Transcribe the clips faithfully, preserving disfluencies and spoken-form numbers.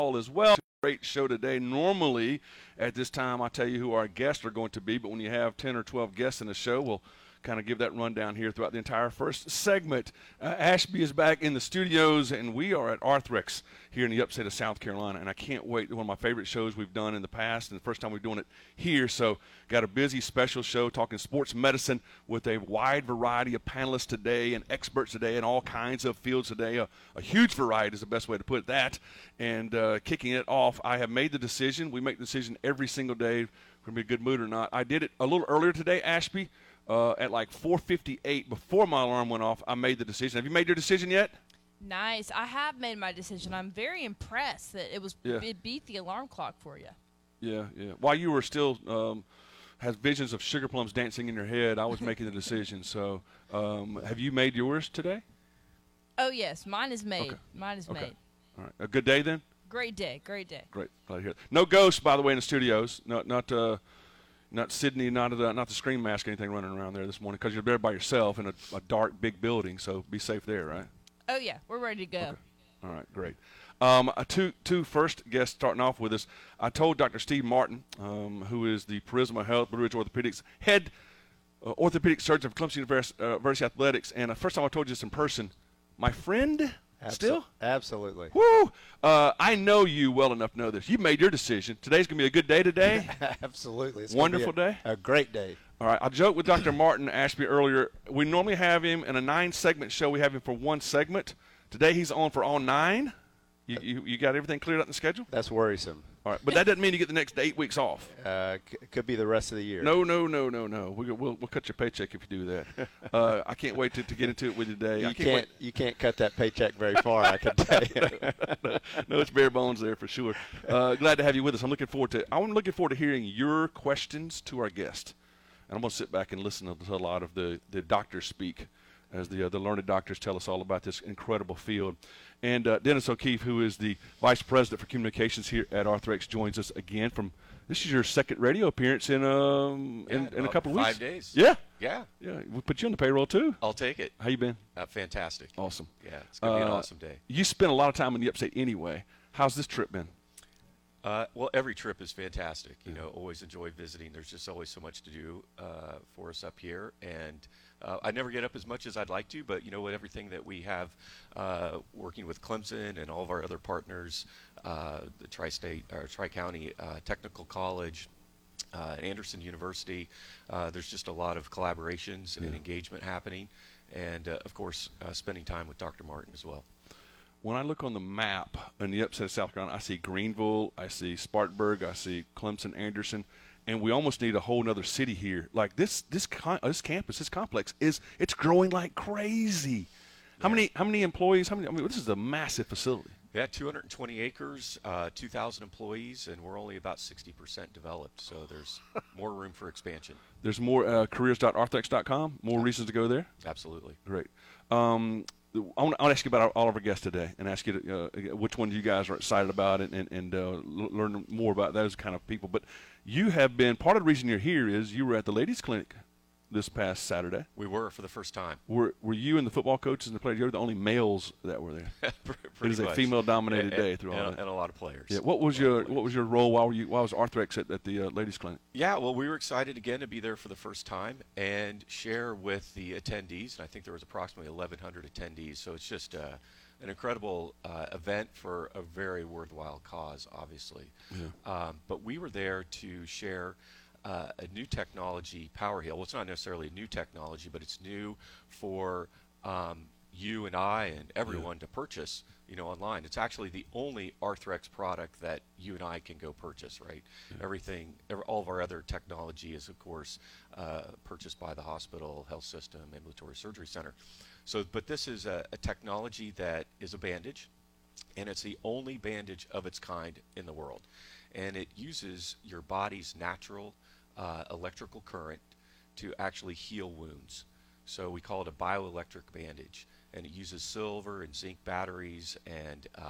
all as well. Great show today. Normally, at this time, I tell you who our guests are going to be, but when you have ten or twelve guests in the show, we'll kind of give that rundown here throughout the entire first segment. Uh, Ashby is back in the studios, and we are at Arthrex here in the upstate of South Carolina, and I can't wait. One of my favorite shows we've done in the past, and the first time we're doing it here. So got a busy special show talking sports medicine with a wide variety of panelists today and experts today in all kinds of fields today. A, a huge variety is the best way to put that. And uh, kicking it off, I have made the decision. We make the decision every single day if we're going to be a good mood or not. I did it a little earlier today, Ashby. Uh, at like four fifty-eight, before my alarm went off, I made the decision. Have you made your decision yet? Nice. I have made my decision. I'm very impressed that it was Yeah. it beat the alarm clock for you. Yeah, yeah. While you were still um, has visions of sugar plums dancing in your head, I was making the decision. So, um, have you made yours today? Oh yes, mine is made. Okay. Mine is Okay. made. All right. A good day then. Great day. Great day. Great. Glad to hear it. No ghosts, by the way, in the studios. Not not uh, not Sydney, not the not the Scream Mask, or anything running around there this morning because you're there by yourself in a, a dark, big building. So be safe there, right? Oh yeah, we're ready to go. Okay. All right, great. Um, uh, two, two first guests starting off with us. I told Doctor Steve Martin, um, who is the Charisma Health, Blue Ridge Orthopedics head uh, orthopedic surgeon of Clemson University, uh, University Athletics. And the uh, first time I told you this in person, my friend, Absol- still? Absolutely. Woo! Uh, I know you well enough to know this. You made your decision. Today's going to be a good day today. Absolutely. It's Wonderful gonna be day. a, a great day. All right, I joked with Doctor Martin Ashby earlier. We normally have him in a nine-segment show. We have him for one segment. Today he's on for all nine. You, you, you got everything cleared up in the schedule? That's worrisome. All right, but that doesn't mean you get the next eight weeks off. Uh, c- could be the rest of the year. No, no, no, no, no. We, we'll we'll cut your paycheck if you do that. Uh, I can't wait to, to get into it with you today. You I can't. can't You can't cut that paycheck very far. I can tell you. no, no, it's bare bones there for sure. Uh, glad to have you with us. I'm looking forward to. I'm looking forward to hearing your questions to our guest, and I'm going to sit back and listen to a lot of the the doctors speak, as the uh, the learned doctors tell us all about this incredible field. And uh, Dennis O'Keefe, who is the Vice President for Communications here at Arthrex, joins us again from, this is your second radio appearance in um Yeah, in, in a about couple of weeks. Five days. Yeah. Yeah. Yeah. We put you on the payroll too. I'll take it. How you been? Uh, fantastic. Awesome. Yeah, it's going to be an Uh, awesome day. You spent a lot of time in the upstate anyway. How's this trip been? Uh, well, every trip is fantastic. You know, always enjoy visiting. There's just always so much to do uh, for us up here. And uh, I never get up as much as I'd like to, but, you know, with everything that we have uh, working with Clemson and all of our other partners, uh, the Tri-State or Tri-County uh, Technical College, uh, and Anderson University, uh, there's just a lot of collaborations and Yeah. engagement happening. And, uh, of course, uh, spending time with Doctor Martin as well. When I look on the map in the upstate of South Carolina, I see Greenville, I see Spartanburg, I see Clemson, Anderson, and we almost need a whole other city here. Like this, this, con- this campus, this complex is it's growing like crazy. How Yeah. many, how many employees? How many? I mean, this is a massive facility. Yeah, two hundred twenty acres, uh, two thousand employees, and we're only about sixty percent developed. So there's more room for expansion. There's more uh, careers dot arthrex dot com. More reasons to go there. Absolutely. Great. Um, I want to ask you about our, all of our guests today, and ask you to, uh, which one you guys are excited about, and and, and uh, l- learn more about those kind of people. But you have been part of the reason you're here is you were at the ladies' clinic this past Saturday. We were for the first time. Were Were you and the football coaches and the players? You're the only males that were there. Pretty It is a much. female-dominated And- day through all and, that. and a lot of players. Yeah. What was A lot of your players. What was your role while were you while was Arthrex at, at the uh, ladies' clinic? Yeah, well, we were excited again to be there for the first time and share with the attendees. And I think there was approximately eleven hundred attendees. So it's just uh, an incredible uh, event for a very worthwhile cause, obviously. Um, but we were there to share uh, a new technology, Power Heal. Well, it's not necessarily a new technology, but it's new for um, you and I and everyone to purchase, you know, online. It's actually the only Arthrex product that you and I can go purchase, right? Everything, ev- all of our other technology is, of course, uh, purchased by the hospital, health system, ambulatory surgery center. So, but this is a, a technology that is a bandage, and it's the only bandage of its kind in the world. And it uses your body's natural uh, electrical current to actually heal wounds. So we call it a bioelectric bandage, and it uses silver and zinc batteries and uh,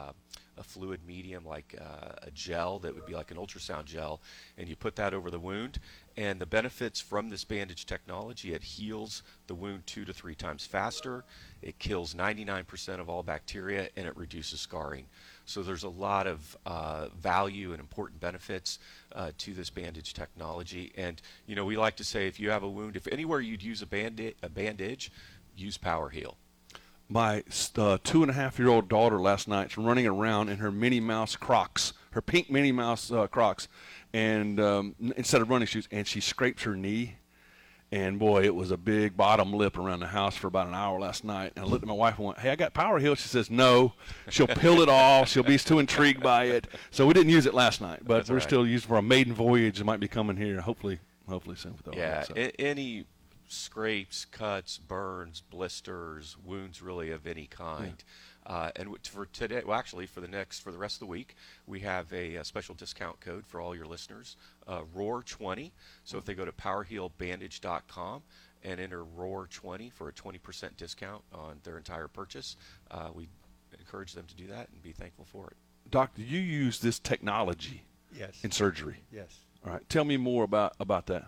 a fluid medium like uh, a gel that would be like an ultrasound gel, and you put that over the wound. And the benefits from this bandage technology, it heals the wound two to three times faster, it kills ninety-nine percent of all bacteria, and it reduces scarring. So there's a lot of uh, value and important benefits uh, to this bandage technology. And you know, we like to say, if you have a wound, if anywhere you'd use a, bandi- a bandage, use Power Heal. My uh, two and a half year old daughter last night's running around in her Minnie Mouse Crocs, her pink Minnie Mouse uh, Crocs, and um, instead of running shoes, and she scraped her knee. And boy, it was a big bottom lip around the house for about an hour last night. And I looked at my wife and went, "Hey, I got Power Heal." She says, "No, she'll peel it off. She'll be too intrigued by it." So we didn't use it last night, but That's we're right. still using it for a maiden voyage. It might be coming here, hopefully, hopefully soon. With all Yeah, that, so. a- any scrapes, cuts, burns, blisters, wounds really of any kind. Uh, and w- for today, well, actually, for the next, for the rest of the week, we have a, a special discount code for all your listeners, uh, roar twenty. So if they go to power heal bandage dot com and enter roar twenty for a twenty percent discount on their entire purchase, uh, we encourage them to do that and be thankful for it. Doctor, you use this technology Yes. in surgery. Yes. All right, tell me more about about that.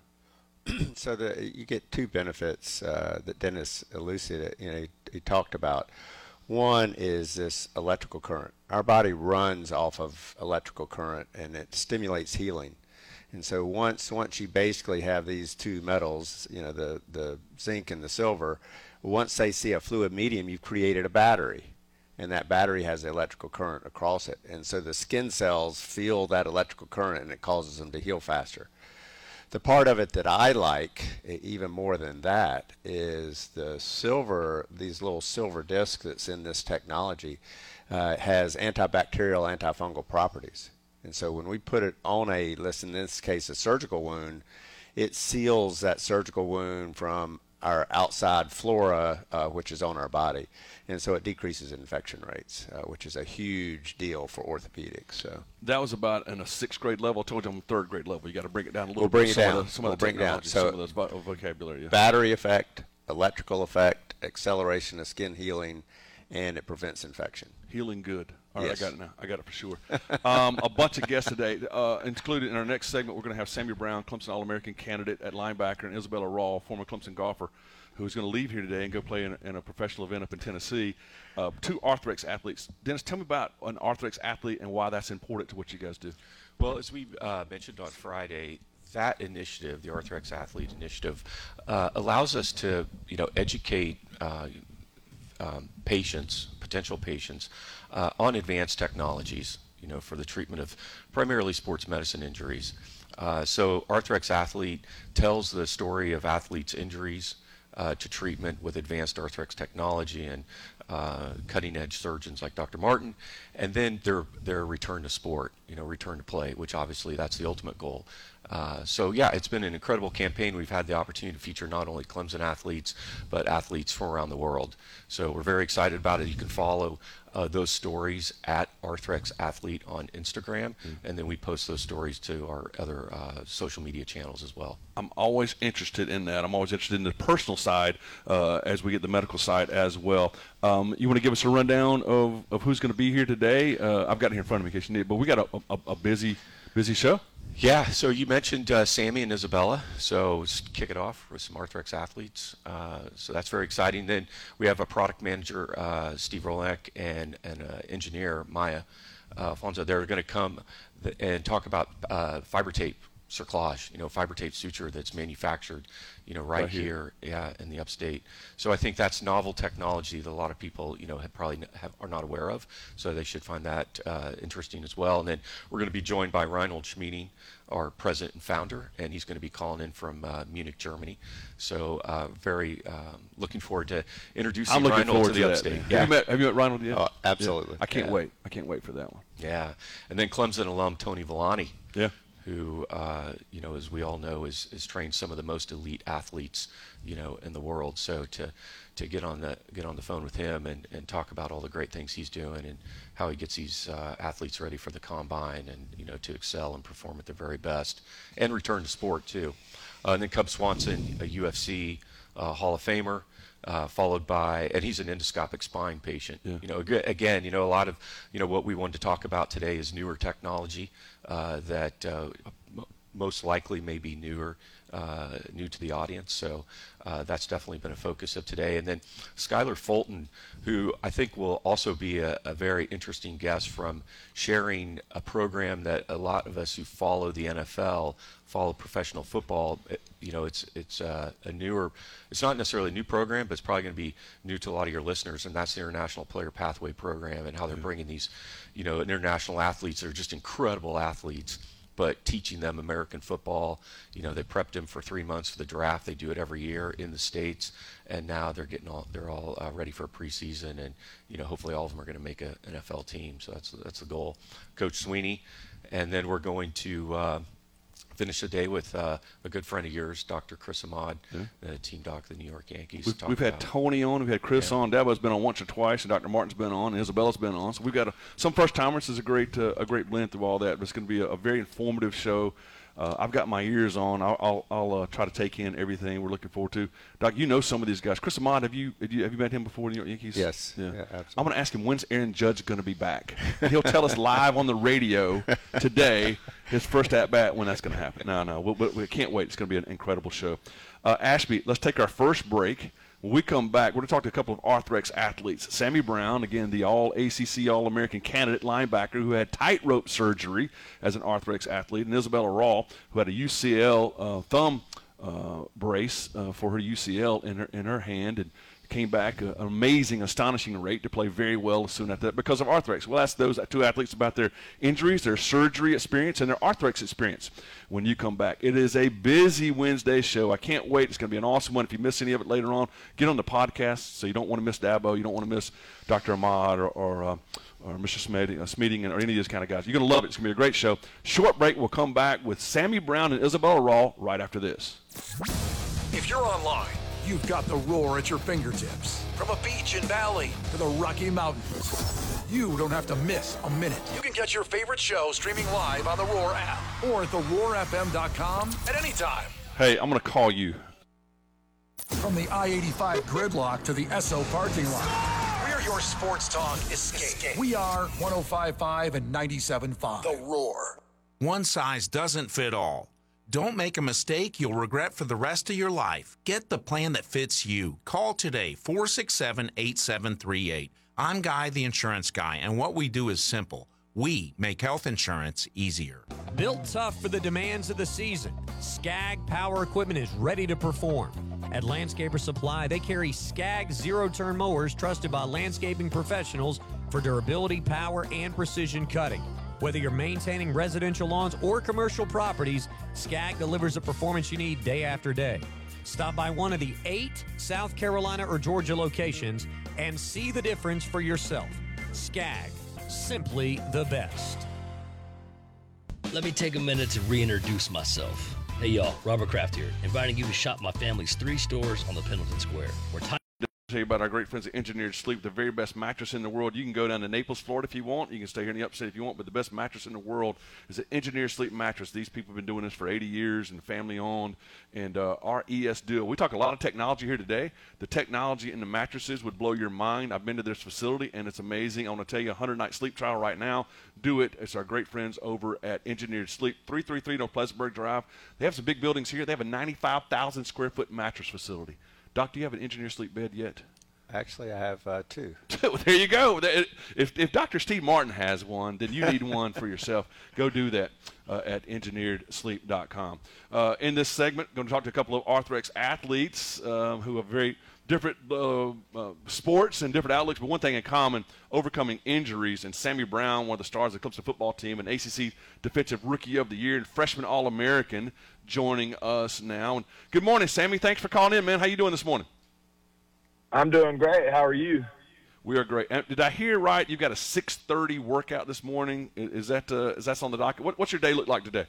So the, you get two benefits uh, that Dennis elucidated. You know, he, he talked about. One is this electrical current. Our body runs off of electrical current, and it stimulates healing. And so once once you basically have these two metals, you know, the the zinc and the silver, once they see a fluid medium, you've created a battery, and that battery has the electrical current across it. And so the skin cells feel that electrical current, and it causes them to heal faster. The part of it that I like even more than that is the silver, these little silver discs that's in this technology uh, has antibacterial, antifungal properties. And so when we put it on a, let's in this case, a surgical wound, it seals that surgical wound from our outside flora, uh, which is on our body. And so it decreases infection rates, uh, which is a huge deal for orthopedics. So That was about in a sixth grade level. I told you I'm third grade level. You got to bring it down a little We'll bit. bring it some down. Of the, some We'll of the bring it down. technology, So- some of those vo- vocabulary. Yeah. battery effect, electrical effect, acceleration of skin healing, and it prevents infection. Healing good. All right, Yes. I got it now. I got it for sure. um, a bunch of guests today. Uh, included in our next segment, we're going to have Samuel Brown, Clemson All-American candidate at linebacker, and Isabella Raw, former Clemson golfer, who's going to leave here today and go play in, in a professional event up in Tennessee. Uh, two Arthrex athletes. Dennis, tell me about an Arthrex athlete and why that's important to what you guys do. Well, as we uh, mentioned on Friday, that initiative, the Arthrex Athlete Initiative, uh, allows us to, you know, educate uh, um, patients, potential patients, uh, on advanced technologies, you know, for the treatment of primarily sports medicine injuries. Uh, so Arthrex Athlete tells the story of athletes' injuries uh, to treatment with advanced Arthrex technology and uh, cutting-edge surgeons like Doctor Martin, and then their their return to sport, you know, return to play, which obviously that's the ultimate goal. Uh, so yeah, it's been an incredible campaign. We've had the opportunity to feature not only Clemson athletes, but athletes from around the world. So we're very excited about it. You can follow uh, those stories at Arthrex Athlete on Instagram, mm-hmm. and then we post those stories to our other uh, social media channels as well. I'm always interested in that. I'm always interested in the personal side uh, as we get the medical side as well. Um, you want to give us a rundown of, of who's going to be here today? Uh, I've got it here in front of me in case you need it, but we got a, a, a busy, busy show. Yeah, so you mentioned uh, Sammy and Isabella, so let's kick it off with some Arthrex athletes. Uh, so that's very exciting. Then we have a product manager, uh, Steve Rolek, and an uh, engineer, Maya uh, Alfonso. They're going to come th- and talk about uh, fiber tape cerclage, you know, fiber tape suture that's manufactured, you know, right, Right here. here, yeah, in the upstate. So I think that's novel technology that a lot of people, you know, have probably n- have, are not aware of. So they should find that uh, interesting as well. And then we're going to be joined by Reinhold Schmieding, our president and founder, and he's going to be calling in from uh, Munich, Germany. So uh, very um, looking forward to introducing I'm looking Reinhold forward to the to that. upstate. man. Yeah. Have, you met, have you met Ronald yet? Oh, absolutely. Yeah. I can't Yeah. wait. I can't wait for that one. Yeah, and then Clemson alum Tony Villani. Yeah. Who, uh, you know, as we all know, is, is trained some of the most elite athletes, you know, in the world. So to to get on the get on the phone with him and, and talk about all the great things he's doing and how he gets these uh, athletes ready for the combine and, you know, to excel and perform at their very best and return to sport too. Uh, and then Cub Swanson, a U F C uh, Hall of Famer. Uh, followed by, and he's an endoscopic spine patient. Yeah. You know, ag- again, you know, a lot of, you know, what we wanted to talk about today is newer technology uh, that uh, m- most likely may be newer, uh, new to the audience. So uh, that's definitely been a focus of today. And then Skylar Fulton, who I think will also be a, a very interesting guest from sharing a program that a lot of us who follow the N F L, follow professional football, it, you know, it's it's uh, a newer, it's not necessarily a new program, but it's probably going to be new to a lot of your listeners, and that's the International Player Pathway Program and how they're bringing these, you know, international athletes that are just incredible athletes, but teaching them American football. You know, they prepped them for three months for the draft. They do it every year in the States, and now they're getting all they're all uh, ready for preseason, and you know, hopefully all of them are going to make a, an N F L team. So that's that's the goal, Coach Sweeney, and then we're going to. Uh, Finish the day with uh, a good friend of yours, Doctor Chris Ahmad, Yeah. the team doc of the New York Yankees. We've, talk we've had about- Tony on, we've had Chris Yeah. on, Dabo's been on once or twice, and Doctor Martin's been on, and Isabella's been on. So we've got a, some first timers. This is a great uh, a great blend through all that. But it's going to be a, a very informative show. Uh, I've got my ears on. I'll I'll, I'll uh, try to take in everything we're looking forward to. Doc, you know some of these guys. Chris Ahmad, have you have you, have you met him before in the New York Yankees? Yes. Yeah, absolutely. I'm going to ask him when's Aaron Judge going to be back. And he'll tell us live on the radio today his first at bat when that's going to happen. No, no, we, we, we can't wait. It's going to be an incredible show. Uh, Ashby, let's take our first break. When we come back, we're going to talk to a couple of Arthrex athletes. Sammy Brown, again, the All-A C C All-American candidate linebacker who had tightrope surgery as an Arthrex athlete, and Isabella Raw, who had a U C L uh, thumb uh, brace uh, for her U C L in her in her hand, and came back uh, an amazing, astonishing rate to play very well soon after that because of Arthrex. We'll ask those two athletes about their injuries, their surgery experience, and their Arthrex experience when you come back. It is a busy Wednesday show. I can't wait. It's going to be an awesome one. If you miss any of it later on, get on the podcast so you don't want to miss Dabo. You don't want to miss Doctor Ahmad or, or, uh, or Mister Smeeding, uh, Smeeding or any of these kind of guys. You're going to love it. It's going to be a great show. Short break. We'll come back with Sammy Brown and Isabella Raw right after this. If you're online, you've got the Roar at your fingertips. From a beach in Valley to the Rocky Mountains, you don't have to miss a minute. You can catch your favorite show streaming live on the Roar app or at the roar f m dot com at any time. Hey, I'm going to call you. From the I eighty-five gridlock to the Esso parking lot, we're your sports talk escape. We are one oh five point five and ninety-seven point five. The Roar. One size doesn't fit all. Don't make a mistake you'll regret for the rest of your life. Get the plan that fits you. Call today, four six seven, eight seven three eight. I'm Guy, the insurance guy, and what we do is simple. We make health insurance easier. Built tough for the demands of the season, Skag Power Equipment is ready to perform. At Landscaper Supply, they carry Skag zero-turn mowers trusted by landscaping professionals for durability, power, and precision cutting. Whether you're maintaining residential lawns or commercial properties, Skag delivers the performance you need day after day. Stop by one of the eight South Carolina or Georgia locations and see the difference for yourself. Skag, simply the best. Let me take a minute to reintroduce myself. Hey y'all, Robert Kraft here, inviting you to shop my family's three stores on the Pendleton Square. We're time Tell you about our great friends at Engineered Sleep, the very best mattress in the world. You can go down to Naples, Florida if you want. You can stay here in the upstate if you want, but the best mattress in the world is an Engineered Sleep mattress. These people have been doing this for eighty years and family owned, and uh, our E S deal. We talk a lot of technology here today. The technology in the mattresses would blow your mind. I've been to this facility, and it's amazing. I want to tell you, a hundred-night sleep trial right now. Do it. It's our great friends over at Engineered Sleep, three thirty-three North Pleasantburg Drive. They have some big buildings here. They have a ninety-five thousand square foot mattress facility. Doc, do you have an Engineered Sleep bed yet? Actually, I have uh, two. There you go. If, if Doctor Steve Martin has one, then you need one for yourself. Go do that uh, at engineered sleep dot com. Uh, in this segment, going to talk to a couple of Arthrex athletes uh, who have very different uh, uh, sports and different outlooks, but one thing in common, overcoming injuries. And Sammy Brown, one of the stars of the Clemson football team, an A C C Defensive Rookie of the Year and freshman All-American, joining us now. And good morning, Sammy. Thanks for calling in, man. How you doing this morning? I'm doing great. How are you? We are great. And did I hear right? You've got a six thirty workout this morning. Is that uh, is that on the docket? What, what's your day look like today?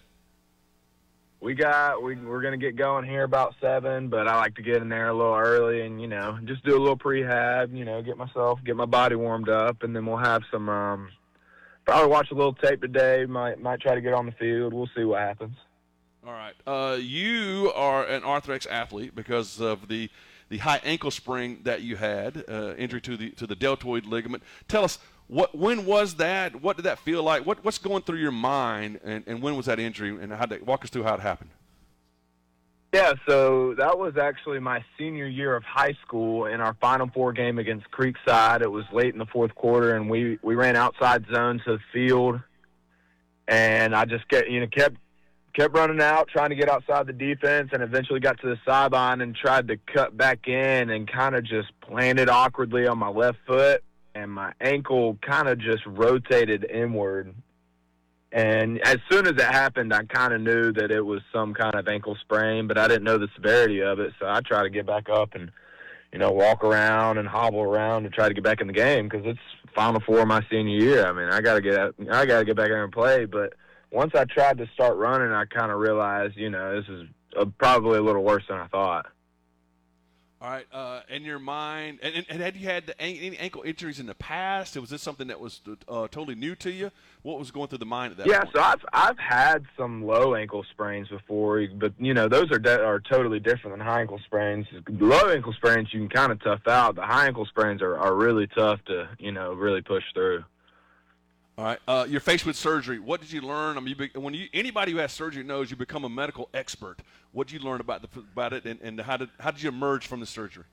We got we we're gonna get going here about seven, but I like to get in there a little early and you know just do a little prehab. You know, get myself get my body warmed up, and then we'll have some. Um, probably watch a little tape today. Might might try to get on the field. We'll see what happens. All right. Uh, you are an Arthrex athlete because of the the high ankle sprain that you had, uh, injury to the to the deltoid ligament. Tell us, what when was that? What did that feel like? What what's going through your mind, and, and when was that injury? And how did, walk us through how it happened. Yeah, so that was actually my senior year of high school in our Final Four game against Creekside. It was late in the fourth quarter, and we, we ran outside zone to the field, and I just kept, you know, kept kept running out, trying to get outside the defense, and eventually got to the sideline and tried to cut back in and kind of just planted awkwardly on my left foot, and my ankle kind of just rotated inward. And as soon as it happened, I kind of knew that it was some kind of ankle sprain, but I didn't know the severity of it. So I tried to get back up and, you know, walk around and hobble around and try to get back in the game because it's Final Four my senior year. I mean, I got to get out, I got to get back there and play. But once I tried to start running, I kind of realized, you know, this is uh, probably a little worse than I thought. All right, uh, in your mind, and, and, and had you had any ankle injuries in the past? Was this something that was uh, totally new to you? What was going through the mind at that yeah, point? so I've I've had some low ankle sprains before, but you know those are de- are totally different than high ankle sprains. Low ankle sprains you can kind of tough out. The high ankle sprains are, are really tough to you know really push through. All right, uh, you're faced with surgery. What did you learn? I mean, you be, when you anybody who has surgery knows you become a medical expert. What did you learn about the about it, and, and how did how did you emerge from the surgery?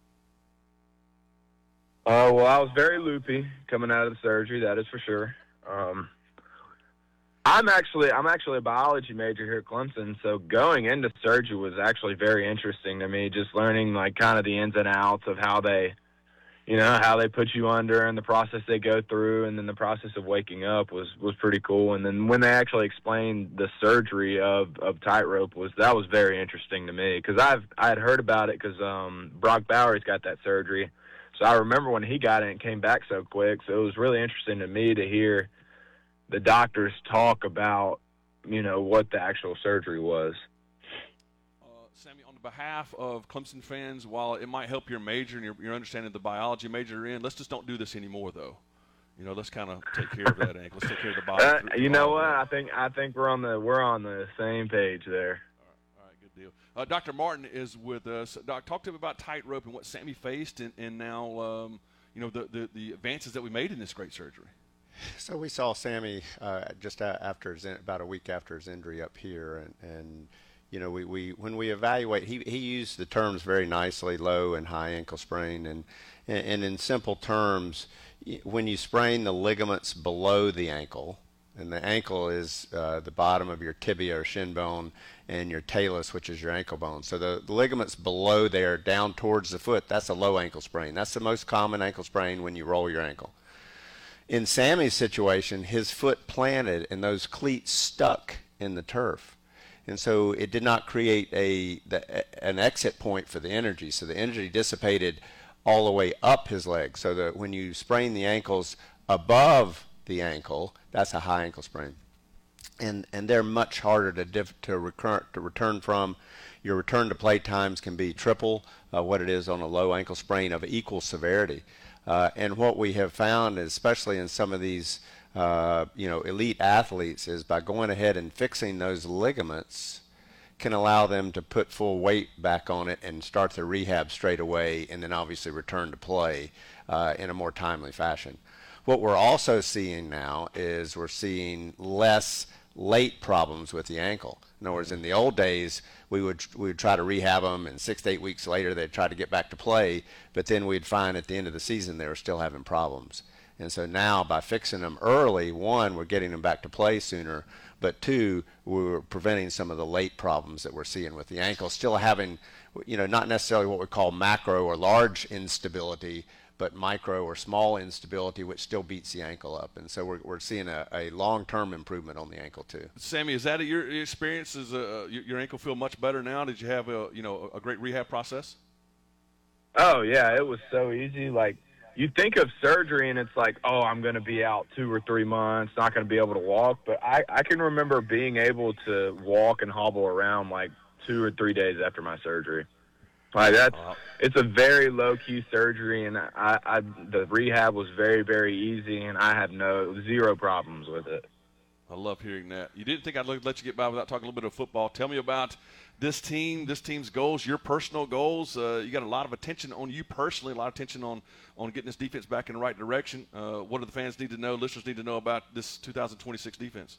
Uh, well, I was very loopy coming out of the surgery. That is for sure. Um, I'm actually I'm actually a biology major here at Clemson, so going into surgery was actually very interesting to me. Just learning like kind of the ins and outs of how they. You know, how they put you under and the process they go through, and then the process of waking up was, was pretty cool. And then when they actually explained the surgery of, of tightrope, was that was very interesting to me because I've I had heard about it because um, Brock Bowery's got that surgery. So I remember when he got it and came back so quick. So it was really interesting to me to hear the doctors talk about, you know, what the actual surgery was. Sammy, on behalf of Clemson fans, while it might help your major and your, your understanding of the biology major you're in, let's just don't do this anymore, though. You know, let's kind of take care of that ankle. Let's take care of the body. Uh, you know what? I think I think we're on the we're on the same page there. All right, all right, good deal. Uh, Doctor Martin is with us. Doc, talk to him about tightrope and what Sammy faced, and, and now um, you know the, the the advances that we made in this great surgery. So we saw Sammy uh, just after his, about a week after his injury up here, and. and You know, we, we when we evaluate, he, he used the terms very nicely, low and high ankle sprain. And, and in simple terms, when you sprain the ligaments below the ankle, and the ankle is uh, the bottom of your tibia or shin bone, and your talus, which is your ankle bone. So the, the ligaments below there, down towards the foot, that's a low ankle sprain. That's the most common ankle sprain when you roll your ankle. In Sammy's situation, his foot planted and those cleats stuck in the turf. And so it did not create a the, an exit point for the energy. So the energy dissipated all the way up his leg. So that when you sprain the ankles above the ankle, that's a high ankle sprain. And and they're much harder to diff, to recur, to return from. Your return to play times can be triple uh, what it is on a low ankle sprain of equal severity. Uh, and what we have found, especially in some of these Uh, you know, elite athletes, is by going ahead and fixing those ligaments can allow them to put full weight back on it and start the rehab straight away, and then obviously return to play uh, in a more timely fashion. What we're also seeing now is we're seeing less late problems with the ankle. In other words, in the old days, we would we would try to rehab them, and six to eight weeks later they'd try to get back to play, but then we'd find at the end of the season they were still having problems. And so now by fixing them early, one, we're getting them back to play sooner, but two, we're preventing some of the late problems that we're seeing with the ankle, still having, you know, not necessarily what we call macro or large instability, but micro or small instability, which still beats the ankle up. And so we're, we're seeing a, a long-term improvement on the ankle too. Sammy, is that your experience? Is uh, your ankle feel much better now? Did you have a, you know, a great rehab process? Oh, yeah, it was so easy. Like, you think of surgery and it's like, oh, I'm going to be out two or three months, not going to be able to walk. But I, I can remember being able to walk and hobble around like two or three days after my surgery. Like that's, it's a very low-key surgery, and I, I, the rehab was very, very easy, and I had no zero problems with it. I love hearing that. You didn't think I'd let you get by without talking a little bit of football. Tell me about this team, this team's goals, your personal goals. Uh, you got a lot of attention on you personally, a lot of attention on, on getting this defense back in the right direction. Uh, what do the fans need to know, listeners need to know about this two thousand twenty-six defense?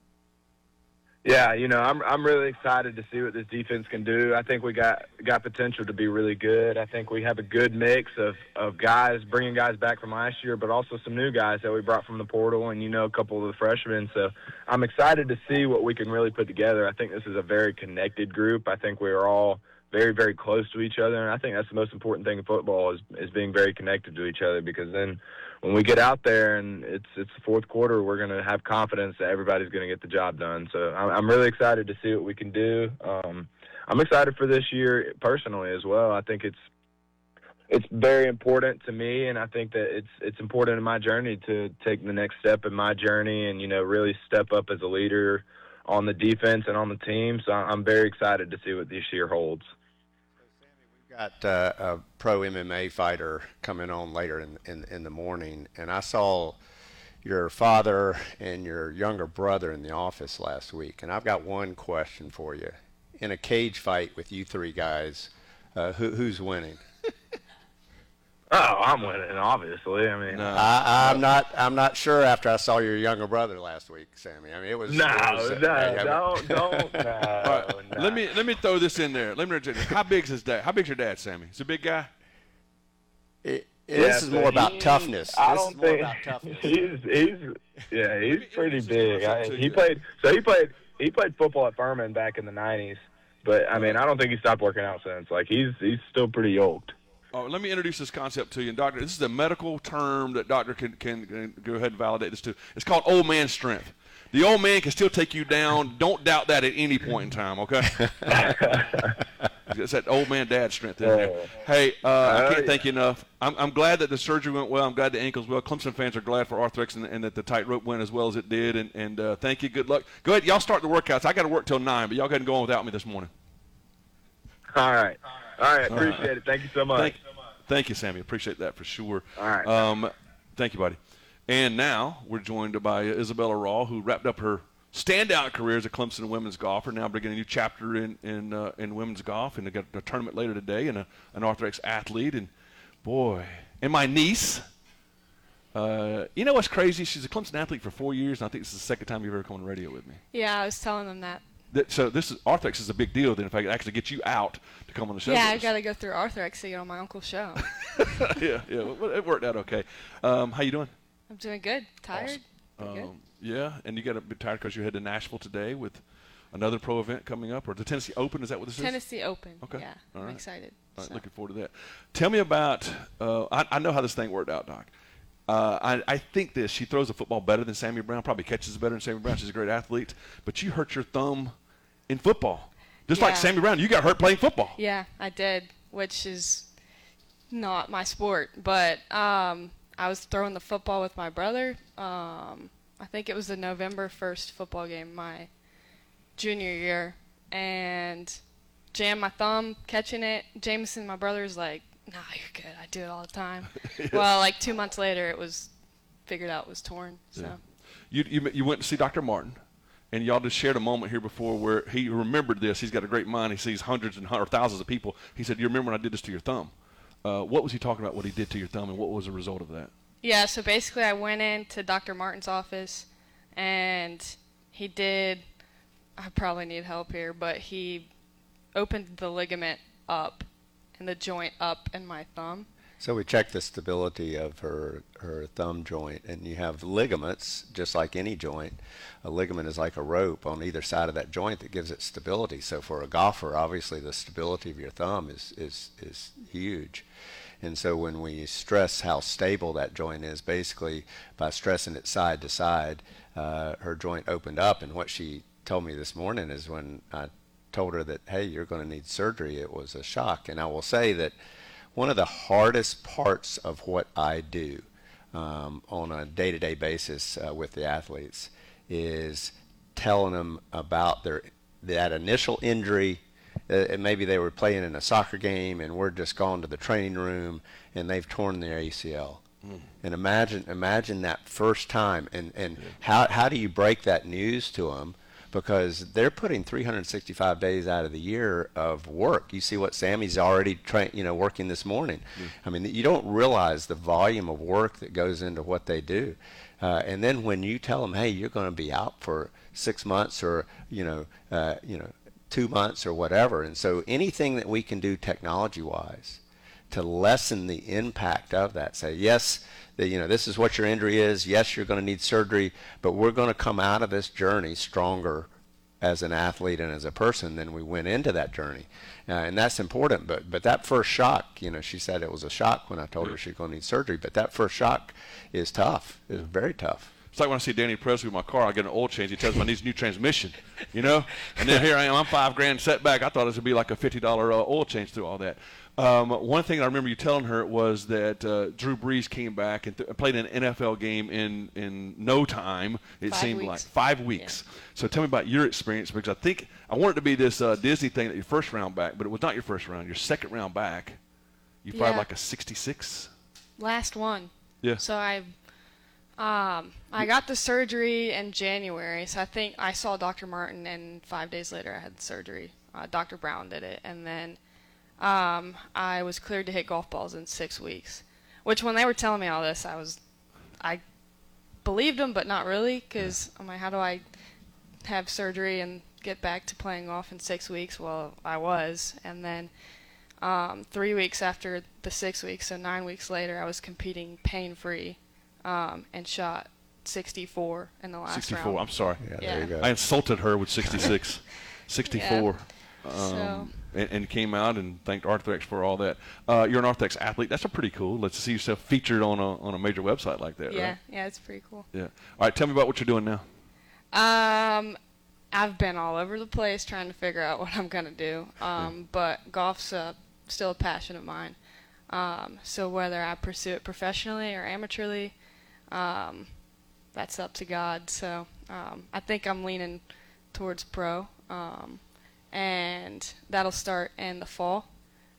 Yeah, you know, I'm I'm really excited to see what this defense can do. I think we got got potential to be really good. I think we have a good mix of, of guys, bringing guys back from last year, but also some new guys that we brought from the portal and, you know, a couple of the freshmen. So I'm excited to see what we can really put together. I think this is a very connected group. I think we are all very, very close to each other, and I think that's the most important thing in football is, is being very connected to each other, because then when we get out there and it's it's the fourth quarter, we're going to have confidence that everybody's going to get the job done. So I'm, I'm really excited to see what we can do. Um, I'm excited for this year personally as well. I think it's it's very important to me, and I think that it's it's important in my journey to take the next step in my journey and, you know, really step up as a leader on the defense and on the team. So I'm very excited to see what this year holds. Got uh, a pro M M A fighter coming on later in, in in the morning, and I saw your father and your younger brother in the office last week, and I've got one question for you. In a cage fight with you three guys, uh, who, who's winning? Oh, I'm winning, obviously. I mean, no. I, I'm not. I'm not sure. After I saw your younger brother last week, Sammy. I mean, it was. No, it was, no, uh, don't, don't. No, right, no. Let me let me throw this in there. Let me. How big's his dad? How big's your dad, Sammy? He's a big guy. It, it, yeah, this is more about toughness. I this don't is more think about toughness. he's he's yeah he's pretty big. I, he played so he played he played football at Furman back in the nineties, but I mean I don't think he stopped working out since. Like he's he's still pretty yoked. Oh, let me introduce this concept to you. And Doctor, this is a medical term that Doctor can, can, can go ahead and validate this too. It's called old man strength. The old man can still take you down. Don't doubt that at any point in time, okay? It's that old man dad strength in there. Hey, uh, I can't thank you enough. I'm, I'm glad that the surgery went well. I'm glad the ankle's well. Clemson fans are glad for Arthrex and, and that the tightrope went as well as it did. And, and uh, thank you. Good luck. Go ahead. Y'all start the workouts. I got to work till nine, but y'all go ahead and go on without me this morning. All right. All right. Appreciate All right. it. Thank you so much. Thank, thank you, Sammy. Appreciate that for sure. All right. Um, thank you, buddy. And now we're joined by Isabella Raw, who wrapped up her standout career as a Clemson women's golfer, now beginning a new chapter in in, uh, in women's golf, and they got a tournament later today, and a, an Arthrex athlete. And, boy, and my niece, uh, you know what's crazy? She's a Clemson athlete for four years, and I think this is the second time you've ever come on the radio with me. Yeah, I was telling them that. That, so this is Arthrex is a big deal then if I could actually get you out to come on the show. Yeah, I got to go through Arthrex to get on my uncle's show. yeah, yeah, well, it worked out okay. Um, how you doing? I'm doing good. Tired? Awesome. Good. Um, yeah, and you got a bit tired because you head to Nashville today with another pro event coming up, or the Tennessee Open. Is that what this Tennessee is? Tennessee Open. Okay. Yeah, All I'm right. excited. All right, so. looking forward to that. Tell me about. Uh, I, I know how this thing worked out, Doc. Uh, I, I think this. She throws the football better than Sammy Brown. Probably catches it better than Sammy Brown. She's a great athlete, but you hurt your thumb in football, just yeah. like Sammy Brown. You got hurt playing football. Yeah, I did, which is not my sport. But um, I was throwing the football with my brother. Um, I think it was the November first football game, my junior year, and jammed my thumb catching it. Jameson, my brother's like, "Nah, you're good. I do it all the time." yeah. Well, like two months later, it was figured out it was torn. So yeah. you, you you went to see Doctor Martin. And y'all just shared a moment here before where he remembered this. He's got a great mind. He sees hundreds and or thousands of people. He said, "You remember when I did this to your thumb?" Uh, what was he talking about? What he did to your thumb, and what was the result of that? Yeah. So basically, I went into Doctor Martin's office, and he did. I probably need help here, but he opened the ligament up, and the joint up in my thumb. So we checked the stability of her her thumb joint, and you have ligaments, just like any joint. A ligament is like a rope on either side of that joint that gives it stability. So for a golfer, obviously the stability of your thumb is, is, is huge. And so when we stress how stable that joint is, basically by stressing it side to side, uh, her joint opened up. And what she told me this morning is when I told her that, hey, you're going to need surgery, it was a shock. And I will say that one of the hardest parts of what I do um, on a day-to-day basis uh, with the athletes is telling them about their that initial injury. Uh, and maybe they were playing in a soccer game and we're just gone to the training room and they've torn their A C L. Mm. And imagine imagine that first time, and, and yeah. how, how do you break that news to them? Because they're putting three hundred sixty-five days out of the year of work. You see what Sammy's already tra- you know, working this morning. Mm. I mean, you don't realize the volume of work that goes into what they do. Uh, and then when you tell them, hey, you're going to be out for six months or, you know, uh, you know, two months or whatever. And so anything that we can do technology-wise to lessen the impact of that, say, yes, the, you know, this is what your injury is. Yes, you're going to need surgery, but we're going to come out of this journey stronger as an athlete and as a person than we went into that journey. Uh, and that's important. But but that first shock, you know, she said it was a shock when I told her she's going to need surgery. But that first shock is tough. It's very tough. It's like when I see Danny Presley with my car, I get an oil change. He tells me I need a new transmission, you know? And then here I am, I'm five grand setback. I thought it would be like a fifty dollar uh, oil change through all that. Um, one thing I remember you telling her was that uh, Drew Brees came back and th- played an N F L game in, in no time, it five seemed weeks. like. Five weeks. Yeah. So tell me about your experience, because I think I want it to be this uh, Disney thing that your first round back, but it was not your first round. Your second round back, you fired yeah. like a sixty-six? Last one. Yeah. So I um, I got the surgery in January, so I think I saw Doctor Martin, and five days later I had the surgery. Uh, Doctor Brown did it, and then Um, I was cleared to hit golf balls in six weeks, which when they were telling me all this, I was, I believed them, but not really, because I'm like, how do I have surgery and get back to playing golf in six weeks? Well, I was, and then um, three weeks after the six weeks, so nine weeks later, I was competing pain-free um, and shot sixty-four in the last sixty-four, round. I'm sorry. Yeah, Yeah. there you go. I insulted her with sixty-six. sixty-four. Yeah. Um, So- and, and came out and thanked Arthrex for all that. Uh, you're an Arthrex athlete. That's a pretty cool. Let's see yourself featured on a on a major website like that, Yeah, right? yeah, it's pretty cool. Yeah. All right, tell me about what you're doing now. Um, I've been all over the place trying to figure out what I'm gonna do. Um, but golf's uh, still a passion of mine. Um, so whether I pursue it professionally or amateurly, um, that's up to God. So um, I think I'm leaning towards pro, um, and that'll start in the fall.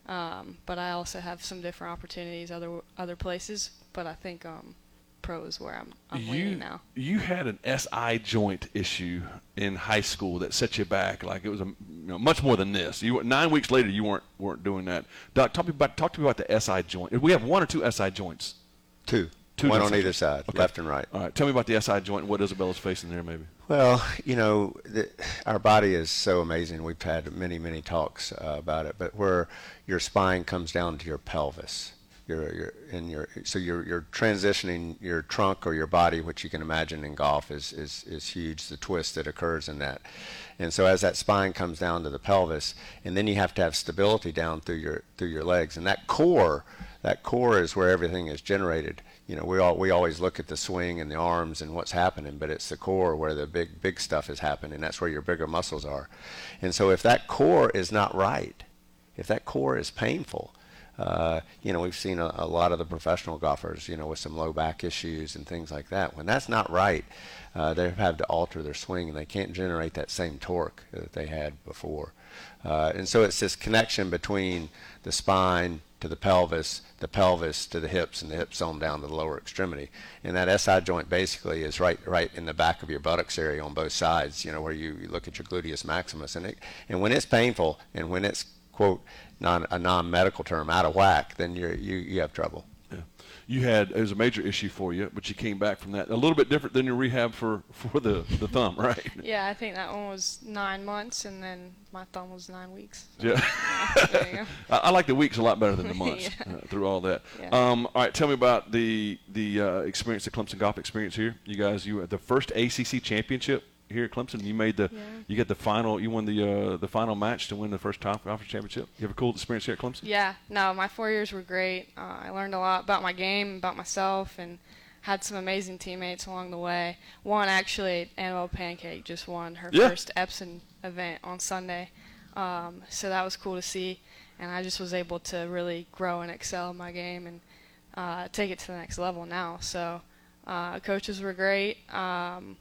Um, but I also have some different opportunities other other places. But I think um, pro is where I'm, I'm you, leaning now. You had an S I joint issue in high school that set you back. Like it was a, you know, much more than this. You nine weeks later, you weren't weren't doing that. Doc, talk to me about talk to me about the S I joint. We have one or two S I joints. Two. Two One S I on either joints. side, Okay. left and right. All right. Tell me about the S I joint and what Isabella's facing there, maybe. Well, you know, the, our body is so amazing. We've had many, many talks uh, about it. But where your spine comes down to your pelvis, your, your, in your, so you're, you're transitioning your trunk or your body, which you can imagine in golf is, is, is huge, the twist that occurs in that. And so as that spine comes down to the pelvis, and then you have to have stability down through your through your legs, and that core, that core is where everything is generated. You know, we all we always look at the swing and the arms and what's happening, but it's the core where the big big stuff is happening. That's where your bigger muscles are. And so if that core is not right, if that core is painful, uh, you know, we've seen a, a lot of the professional golfers, you know, with some low back issues and things like that. When that's not right, uh, they have to alter their swing, and they can't generate that same torque that they had before. Uh, and so it's this connection between the spine to the pelvis, the pelvis to the hips, and the hips on down to the lower extremity. And that S I joint basically is right right in the back of your buttocks area on both sides, you know, where you, you look at your gluteus maximus. And, it, and when it's painful and when it's, quote, non, a non-medical term, out of whack, then you're, you you have trouble. Yeah. You had, it was a major issue for you, but you came back from that. A little bit different than your rehab for, for the, the thumb, right? Yeah, I think that one was nine months, and then my thumb was nine weeks. So, Yeah. yeah, there you go. I, I like the weeks a lot better than the months Yeah. uh, through all that. Yeah. Um, all right, tell me about the the uh, experience, the Clemson golf experience here. You guys, you had the first A C C championship here at Clemson. You made the, Yeah. you got the final, you won the uh, the final match to win the first top conference championship. You have a cool experience here at Clemson? Yeah, no, my four years were great. Uh, I learned a lot about my game, about myself, and had some amazing teammates along the way. One, actually, Annabelle Pancake just won her Yeah. first Epson event on Sunday. Um, so that was cool to see, and I just was able to really grow and excel in my game and uh, take it to the next level now. So uh, coaches were great, um,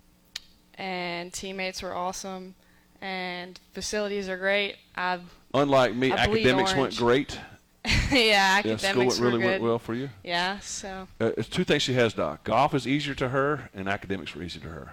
and teammates were awesome, and facilities are great. I've Unlike me, I bleed academics went orange. great. yeah, Yeah, academics school went really were good. went well for you. Yeah, so. Uh, it's two things she has, Doc. Golf is easier to her, and academics were easier to her.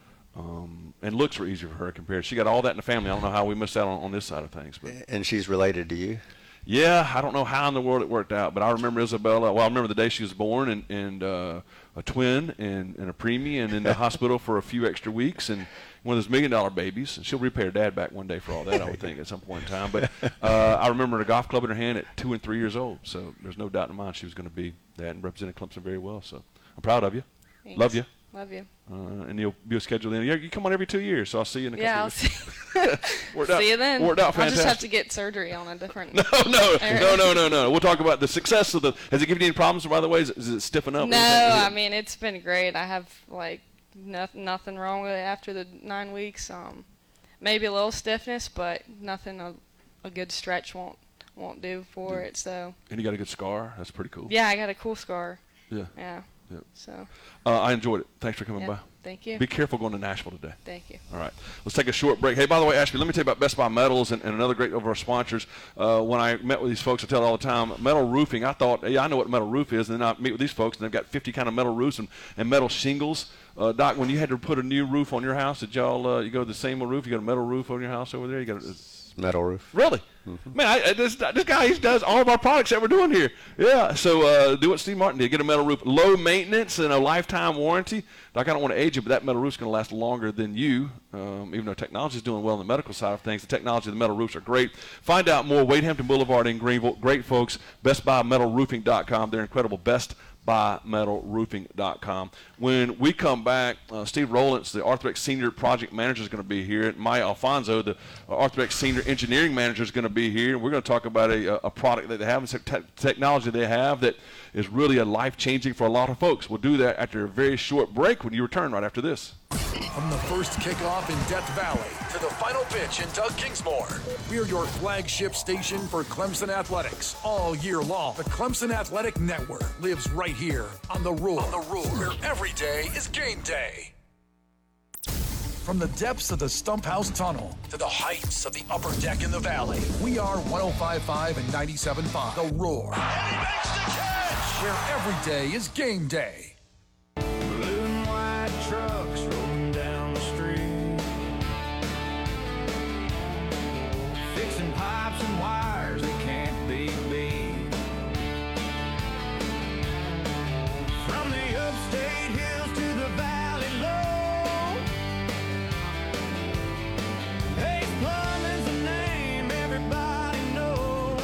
Um, and looks were easier for her compared. She got all that in the family. I don't know how we missed out on, on this side of things. But And she's related to you? yeah, I don't know how in the world it worked out, but I remember Isabella. Well, I remember the day she was born, and, and uh, a twin and, and a preemie, and in the hospital for a few extra weeks, and one of those million dollar babies. And she'll repay her dad back one day for all that, I would think, at some point in time. But uh, I remember a golf club in her hand at two and three years old. So there's no doubt in my mind she was going to be that and represented Clemson very well. So I'm proud of you. Thanks. Love you. Love you. Uh, and you'll be scheduled in. You come on every two years, so I'll see you in a couple Yeah, I'll of see. years. Worked out, See you then. Worked out I'll fantastic. just have to get surgery on a different. No, no, area. no, no, no, no. We'll talk about the success of the. Has it given you any problems, by the way? Is it, is it stiffen up? No, or anything? I mean it's been great. I have like no, nothing wrong with it after the nine weeks. Um, maybe a little stiffness, but nothing a, a good stretch won't won't do for Yeah. it. So. And you got a good scar. That's pretty cool. Yeah, I got a cool scar. Yeah. Yeah. Yeah. So. Uh, I enjoyed it. Thanks for coming Yeah, by. thank you. Be careful going to Nashville today. Thank you. All right. Let's take a short break. Hey, by the way, Ashby, let me tell you about Best Buy Metals and, and another great of our sponsors. Uh, when I met with these folks, I tell all the time, metal roofing, I thought, yeah, I know what metal roof is. And then I meet with these folks, and they've got fifty kind of metal roofs and, and metal shingles. Uh, Doc, when you had to put a new roof on your house, did y'all, uh, you go to the same roof? You got a metal roof on your house over there? You got a, Metal roof. Really? Mm-hmm. Man, I, this, this guy, he does all of our products that we're doing here. Yeah, so uh, do what Steve Martin did. Get a metal roof. Low maintenance and a lifetime warranty. Like, I don't want to age you, but that metal roof's going to last longer than you. Um, even though technology is doing well on the medical side of things, the technology of the metal roofs are great. Find out more. Wade Hampton Boulevard in Greenville. Great folks. best buy metal roofing dot com. They're incredible. Best buy metal roofing dot com. When we come back, uh, Steve Rowlands, the Arthrex Senior Project Manager, is going to be here. And Maya Alfonso, the uh, Arthrex Senior Engineering Manager, is going to be here. And we're going to talk about a, a product that they have and some te- technology they have that is really a life-changing for a lot of folks. We'll do that after a very short break when you return right after this. From the first kickoff in Death Valley to the final pitch in Doug Kingsmore, we're your flagship station for Clemson Athletics all year long. The Clemson Athletic Network lives right here on the Roar, on the Roar, where every day is game day. From the depths of the Stump House Tunnel to the heights of the upper deck in the valley, we are one oh five point five and ninety-seven point five, The Roar. And he makes the catch! Where every day is game day. Blue and white trucks rolling down the street, fixing pipes and wires that can't be beat. From the upstate hills to the valley low, Ace Plumbing's a name everybody knows.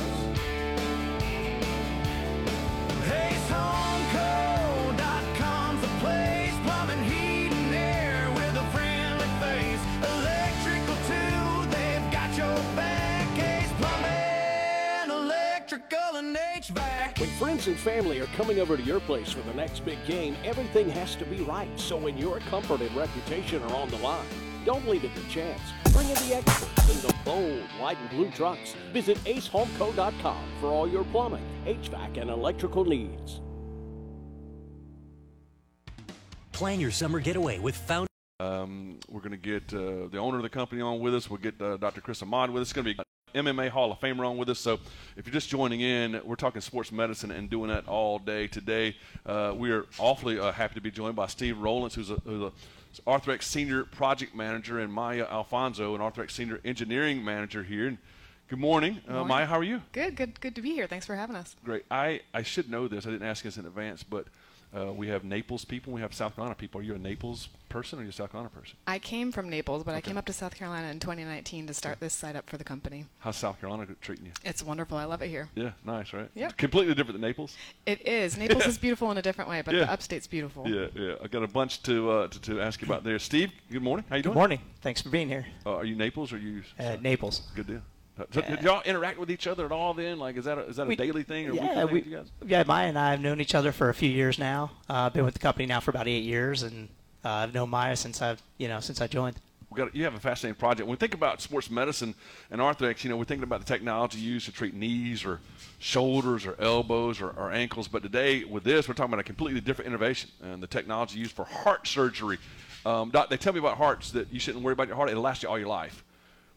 Ace Home Co dot com's the place, plumbing, heat, and air with a friendly face. Electrical too, they've got your back. Ace Plumbing, electrical, and H V A C. When friends and family are coming over to your place for the next big game, everything has to be right. So when your comfort and reputation are on the line, don't leave it to chance. Bring in the experts in the bold white and blue trucks. Visit Ace Home Co dot com for all your plumbing, H V A C, and electrical needs. Plan your summer getaway with Found. Um, we're going to get uh, the owner of the company on with us. We'll get uh, Doctor Chris Ahmad with us. It's going to be M M A Hall of Famer on with us. So if you're just joining in, we're talking sports medicine and doing that all day today. Uh, we are awfully uh, happy to be joined by Steve Rowlands, who's a, who's a Arthrex Senior Project Manager, and Maya Alfonso, an Arthrex Senior Engineering Manager here. And good morning. Uh, morning. Maya, how are you? Good, good, good to be here. Thanks for having us. Great. I, I should know this. I didn't ask this in advance, but uh, we have Naples people. We have South Carolina people. Are you a Naples person or are you a South Carolina person? I came from Naples, but I Okay. came up to South Carolina in twenty nineteen to start this site up for the company. How's South Carolina treating you? It's wonderful. I love it here. Yeah, nice, right? Yep. Completely different than Naples. It is. Naples is beautiful in a different way, but Yeah. the upstate's beautiful. Yeah, yeah. I got a bunch to uh, to, to ask you about there. Steve, good morning. How you doing? Good morning. Thanks for being here. Uh, are you Naples or are you? Uh, Naples. Good deal. Uh, so did y'all interact with each other at all then? Like, is that a, is that a We- daily thing or yeah, weekly thing we, with you guys? yeah, Maya and I have known each other for a few years now. Uh, I've been with the company now for about eight years, and uh, I've known Maya since I've you know since I joined. We got, you have a fascinating project. When we think about sports medicine and Arthrex, you know, we're thinking about the technology used to treat knees or shoulders or elbows or, or ankles. But today, with this, we're talking about a completely different innovation and the technology used for heart surgery. Um, doc, they tell me about hearts that you shouldn't worry about your heart. It'll last you all your life.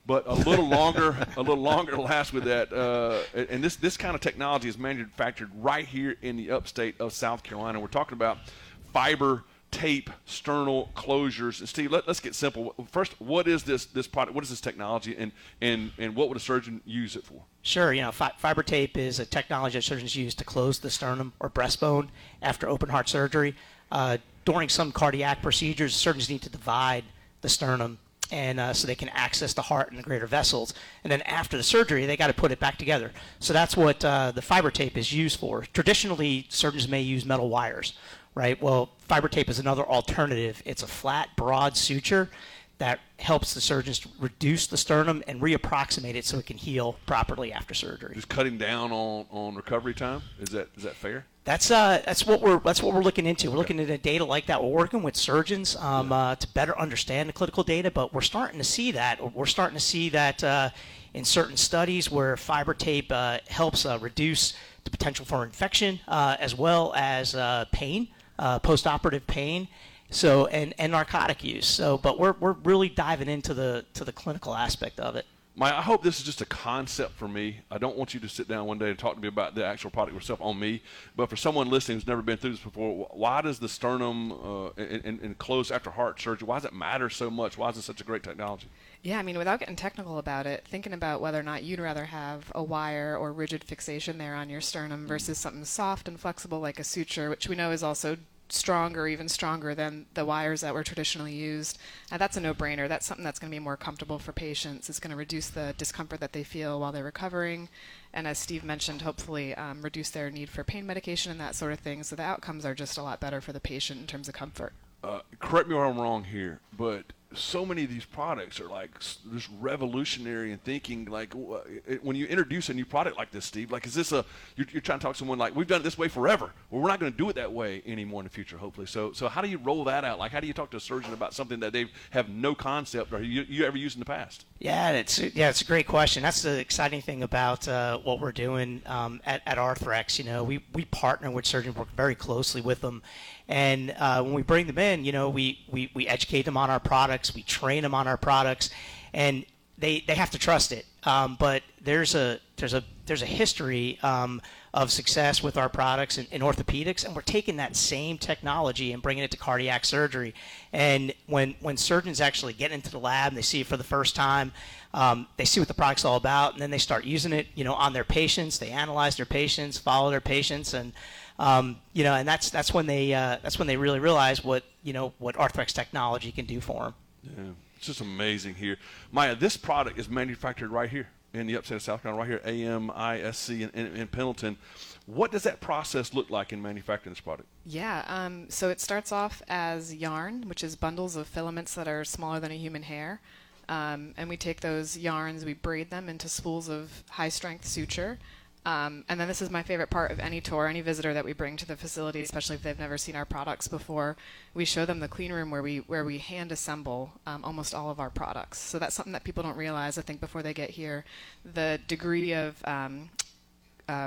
but a little longer, a little longer last with that. Uh, and this this kind of technology is manufactured right here in the upstate of South Carolina. We're talking about fiber tape sternal closures. And Steve, let, let's get simple. First, what is this this product? What is this technology, and and and what would a surgeon use it for? Sure. You know, fi- fiber tape is a technology that surgeons use to close the sternum or breastbone after open heart surgery. Uh, during some cardiac procedures, surgeons need to divide the sternum, and uh, so they can access the heart and the greater vessels. And then after the surgery, they got to put it back together. So that's what uh, the fiber tape is used for. Traditionally, surgeons may use metal wires, right? Well, fiber tape is another alternative. It's a flat, broad suture that helps the surgeons to reduce the sternum and reapproximate it so it can heal properly after surgery. Just cutting down on, on recovery time. Is that is that fair? That's uh that's what we're that's what we're looking into. We're looking into data like that. We're working with surgeons um, uh, to better understand the clinical data, but we're starting to see that. We're starting to see that uh, in certain studies where fiber tape uh, helps uh, reduce the potential for infection uh, as well as uh, pain, uh, post-operative pain. So and, and narcotic use. So, but we're we're really diving into the to the clinical aspect of it. My, I hope this is just a concept for me. I don't want you to sit down one day and talk to me about the actual product yourself on me. But for someone listening who's never been through this before, why does the sternum uh, and, and close after heart surgery, why does it matter so much? Why is it such a great technology? Yeah, I mean, without getting technical about it, thinking about whether or not you'd rather have a wire or rigid fixation there on your sternum versus something soft and flexible like a suture, which we know is also stronger, even stronger than the wires that were traditionally used. Uh, that's a no-brainer. That's something that's going to be more comfortable for patients. It's going to reduce the discomfort that they feel while they're recovering. And as Steve mentioned, hopefully um, reduce their need for pain medication and that sort of thing. So the outcomes are just a lot better for the patient in terms of comfort. Uh, correct me if I'm wrong here, but so many of these products are like just revolutionary in thinking. Like w- it, when you introduce a new product like this, Steve, like is this a you're, you're trying to talk to someone like we've done it this way forever? Well, we're not going to do it that way anymore in the future, hopefully. So, so how do you roll that out? Like, how do you talk to a surgeon about something that they have no concept or you, you ever used in the past? Yeah, it's yeah, it's a great question. That's the exciting thing about uh, what we're doing um, at at Arthrex. You know, we we partner with surgeons, work very closely with them. And uh, when we bring them in, you know, we, we, we educate them on our products, we train them on our products, and they they have to trust it. Um, but there's a there's a there's a history um, of success with our products in, in orthopedics, and we're taking that same technology and bringing it to cardiac surgery. And when when surgeons actually get into the lab, and they see it for the first time, um, they see what the product's all about, and then they start using it, you know, on their patients. They analyze their patients, follow their patients, and Um, you know, and that's that's when they uh, that's when they really realize what you know what Arthrex technology can do for them. Yeah, it's just amazing here, Maya. This product is manufactured right here in the upstate of South Carolina, right here, A M I S C in, in, in Pendleton. What does that process look like in manufacturing this product? Yeah, um, so it starts off as yarn, which is bundles of filaments that are smaller than a human hair, um, and we take those yarns, we braid them into spools of high-strength suture. Um, and then this is my favorite part of any tour, any visitor that we bring to the facility, especially if they've never seen our products before. We show them the clean room where we where we hand assemble um, almost all of our products. So that's something that people don't realize, I think, before they get here. The degree of um, uh,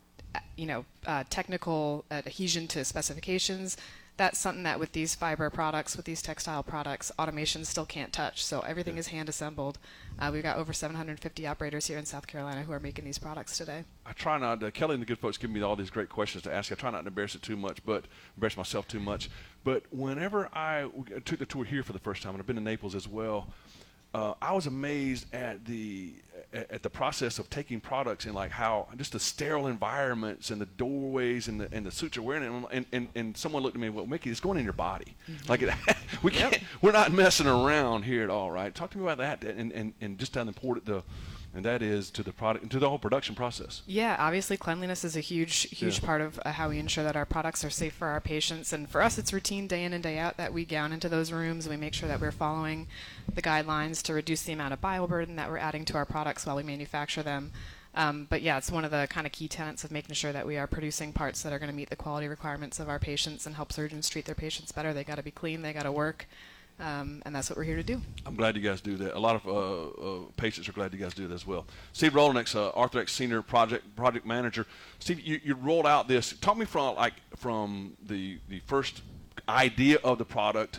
you know uh, technical adhesion to specifications, that's something that with these fiber products, with these textile products, automation still can't touch. So everything is hand assembled. Uh, we've got over seven hundred fifty operators here in South Carolina who are making these products today. I try not to, Kelly and the good folks give me all these great questions to ask. I try not to embarrass it too much, but embarrass myself too much. But whenever I took the tour here for the first time, and I've been to Naples as well, uh, I was amazed at the at the process of taking products and like how just the sterile environments and the doorways and the and the suture wearing it, and, and and someone looked at me, well, Mickey, it's going in your body. Mm-hmm. Like it, we can't, yep. We're not messing around here at all, right? Talk to me about that and and, and just how important the and that is to the product and to the whole production process. Yeah, obviously cleanliness is a huge, huge yeah. part of uh, how we ensure that our products are safe for our patients. And for us, it's routine day in and day out that we gown into those rooms. We make sure that we're following the guidelines to reduce the amount of bioburden that we're adding to our products while we manufacture them. Um, but yeah, it's one of the kind of key tenets of making sure that we are producing parts that are going to meet the quality requirements of our patients and help surgeons treat their patients better. They got to be clean, they got to work. Um, and that's what we're here to do. I'm glad you guys do that. A lot of uh, uh, patients are glad you guys do that as well. Steve Rolenex, uh, Arthrex Senior Project Project Manager. Steve, you, you rolled out this. Talk me from like from the the first idea of the product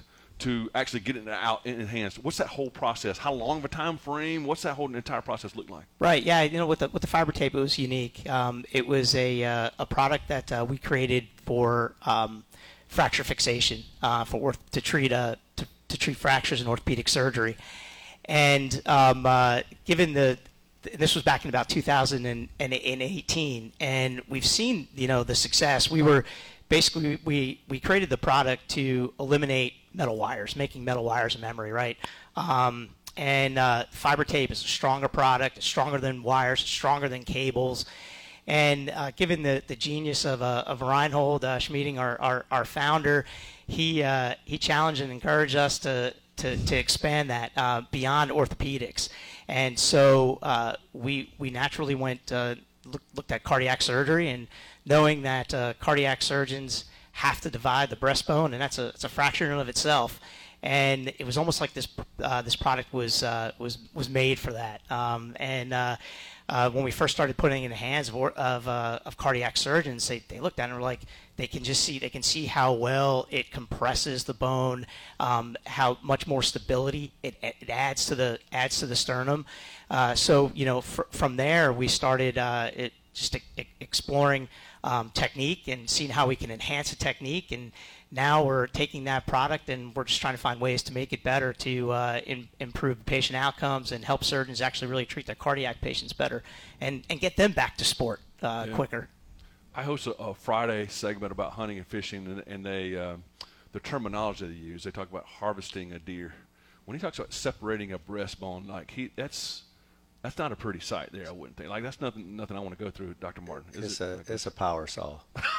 to actually get it out and enhanced? What's that whole process? How long of a time frame? What's that whole entire process look like? Right. Yeah. You know, with the with the fiber tape, it was unique. Um, it was a uh, a product that uh, we created for um, fracture fixation uh, for orth- to treat uh, to, to treat fractures in orthopedic surgery. And um, uh, given the this was back in about two thousand eighteen, and we've seen, you know, the success. We were basically we we created the product to eliminate metal wires, making metal wires a memory, right? Um, and uh, fiber tape is a stronger product, it's stronger than wires, stronger than cables. And uh, given the, the genius of uh, of Reinhold uh, Schmieding, our, our our founder, he uh, he challenged and encouraged us to to, to expand that uh, beyond orthopedics. And so uh, we we naturally went uh, look, looked at cardiac surgery, and knowing that uh, cardiac surgeons have to divide the breastbone, and that's a it's a fracture in and of itself. And it was almost like this uh, this product was uh, was was made for that. Um, and uh, uh, when we first started putting it in the hands of of, uh, of cardiac surgeons, they, they looked at it and were like, they can just see they can see how well it compresses the bone, um, how much more stability it, it adds to the adds to the sternum. Uh, so you know, fr- from there we started uh, it just e- exploring um, technique and seeing how we can enhance the technique. And now we're taking that product and we're just trying to find ways to make it better to uh, in, improve patient outcomes and help surgeons actually really treat their cardiac patients better and, and get them back to sport uh, Yeah. quicker. I host a, a Friday segment about hunting and fishing, and, and they uh, the terminology they use, they talk about harvesting a deer. When he talks about separating a breastbone, like he that's that's not a pretty sight there. I wouldn't think. Like that's nothing nothing I want to go through, Doctor Martin. Is It's it? a it's a power saw.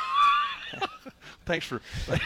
Thanks for.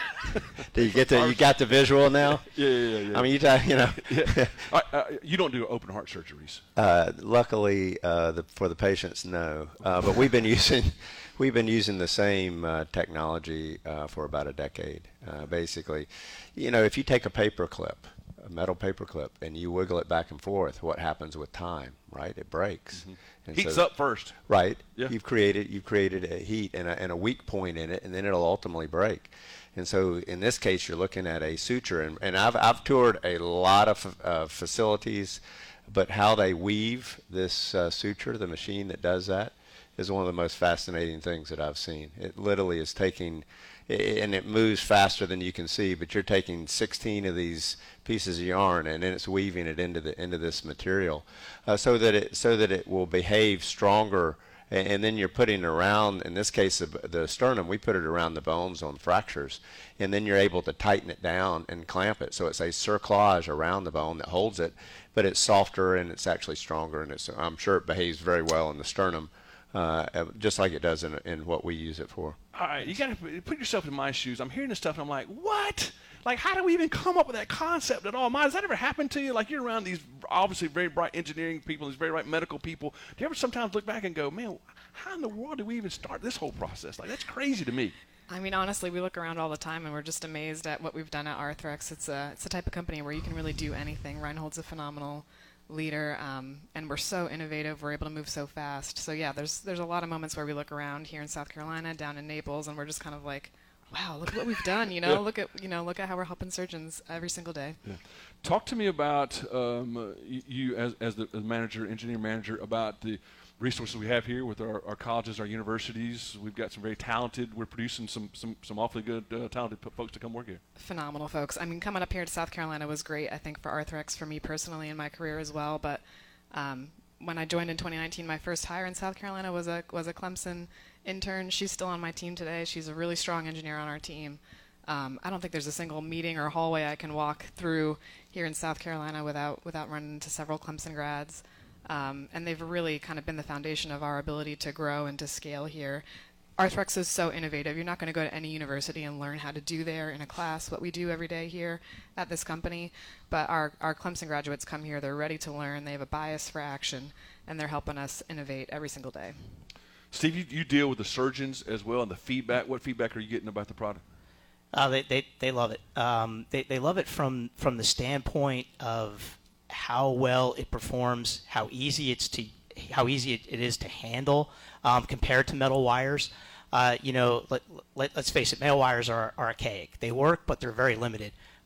Do you get the you got the visual now? Yeah, yeah, yeah. yeah. I mean, you talk, you know. yeah. uh, uh, you don't do open heart surgeries. Uh, luckily, uh, the, for the patients, no. Uh, but we've been using we've been using the same uh, technology uh, for about a decade. Uh, basically, you know, if you take a paper clip, a metal paper clip, and you wiggle it back and forth, what happens with time? Right, it breaks. Mm-hmm. And Heats so- up first. Right. Yeah. You've created you've created a heat and a, and a weak point in it, and then it'll ultimately break. And so in this case, you're looking at a suture, and, and I've I've toured a lot of uh, facilities, but how they weave this uh, suture, the machine that does that, is one of the most fascinating things that I've seen. It literally is taking, and it moves faster than you can see, but you're taking sixteen of these pieces of yarn, and then it's weaving it into the into this material, uh, so that it so that it will behave stronger. And, and then you're putting it around, in this case, the, the sternum, we put it around the bones on fractures, and then you're able to tighten it down and clamp it. So it's a cerclage around the bone that holds it, but it's softer and it's actually stronger, and it's I'm sure it behaves very well in the sternum. Uh, just like it does in, in what we use it for. All right, you got to put yourself in my shoes. I'm hearing this stuff, and I'm like, what? Like, how do we even come up with that concept at all? Ma, has that ever happened to you? Like, you're around these obviously very bright engineering people, these very bright medical people. Do you ever sometimes look back and go, man, how in the world did we even start this whole process? Like, that's crazy to me. I mean, honestly, we look around all the time and we're just amazed at what we've done at Arthrex. It's a it's the type of company where you can really do anything. Reinhold's a phenomenal leader, um, and we're so innovative. We're able to move so fast. So yeah, there's there's a lot of moments where we look around here in South Carolina, down in Naples, and we're just kind of like, wow, look at what we've done. You know, Yeah. look at you know look at how we're helping surgeons every single day. Yeah. Talk to me about um, uh, y- you as, as the as manager, engineer manager, about the resources we have here with our, our colleges, our universities. We've got some very talented, we're producing some some, some awfully good, uh, talented p- folks to come work here. Phenomenal folks. I mean, coming up here to South Carolina was great, I think, for Arthrex, for me personally in my career as well. But um, when I joined in twenty nineteen, my first hire in South Carolina was a was a Clemson intern. She's still on my team today. She's a really strong engineer on our team. Um, I don't think there's a single meeting or hallway I can walk through here in South Carolina without without running into several Clemson grads. Um, and they've really kind of been the foundation of our ability to grow and to scale here. Arthrex is so innovative. You're not going to go to any university and learn how to do there in a class what we do every day here at this company. But our, our Clemson graduates come here. They're ready to learn. They have a bias for action, and they're helping us innovate every single day. Steve, you, you deal with the surgeons as well, and the feedback. What feedback are you getting about the product? Uh, they, they they love it. Um, they they love it from from the standpoint of how well it performs, how easy it's to how easy it, it is to handle um, compared to metal wires. Uh, you know, let, let, let's face it, metal wires are, are archaic. They work, but they're very limited.